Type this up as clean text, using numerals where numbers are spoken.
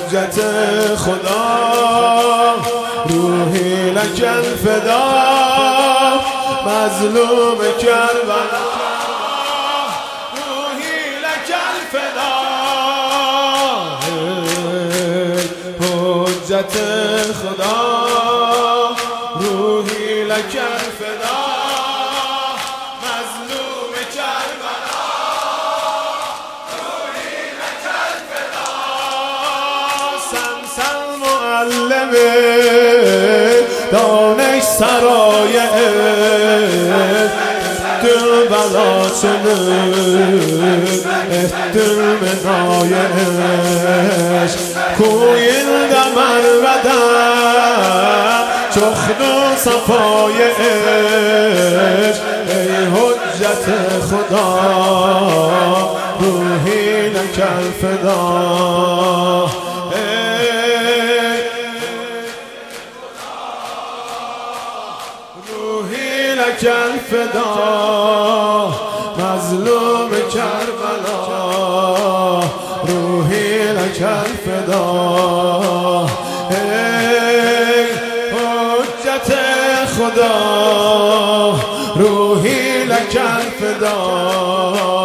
حجت خدا روحی لک الفدا مظلوم کربلا روحی لک الفدا حجت خدا روحی لک الفدا مظلوم کربلا روحی لک الفدا سمسم معلم دانش سرای دل بلا شده دل منایش کویل دمر بدن چخن و صفایش ای حجت خدا روحی لک الفدا روحی لک الفدا مظلوم کربلا روحی لک الفدا ای حجت خدا روحی لک الفدا